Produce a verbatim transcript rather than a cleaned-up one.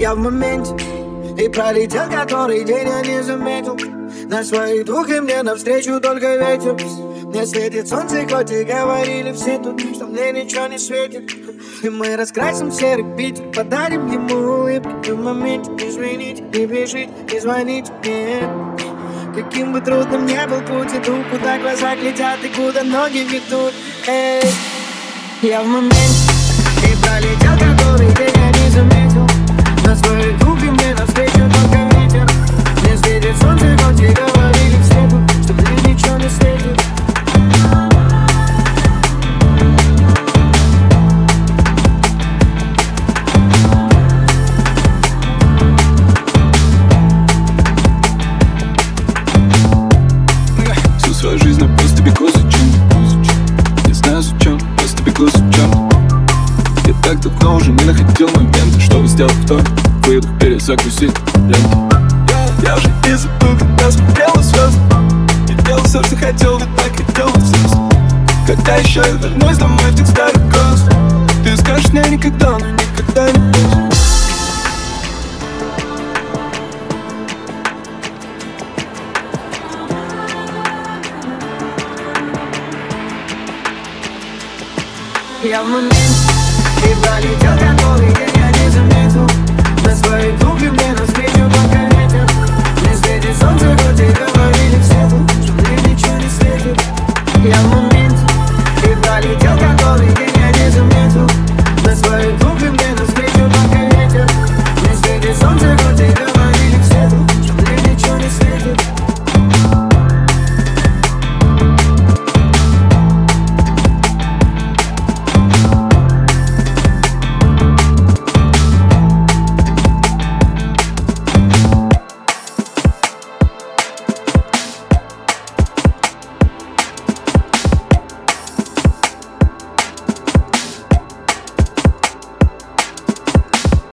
Я в моменте, и пролетел который день, я не заметил. На своих двух и мне навстречу только ветер. Мне светит солнце, хоть и говорили все тут, что мне ничего не светит. И мы раскрасим серый Питер, подарим ему улыбки. В моменте извините, не бежите, не звоните мне. Каким бы трудным ни был путь, иду, куда глаза глядят и куда ноги ведут. Эй, я в моменте, и пролетел который день, я не заметил. На своих двух и мне навстречу только ветер. Мне светит солнце, хоть и говорили все тут, что мне ничего не светит. Всю свою жизнь я просто бегу за чем-то. Не знаю зачем, просто бегу за чем-то. Я так давно уже не находил момента, чтобы сделать вдох, выдох, перезагрузить ленту. Я уже не забыл, когда смотрел на звезды. Я делал все, что хотел, ведь так хотел звезд. Когда еще я вернусь домой в тех старых гроз, ты скажешь мне никогда, но никогда не поздно. Я в моменте, и пролетел который день, я не заметил. На своих двух и мне навстречу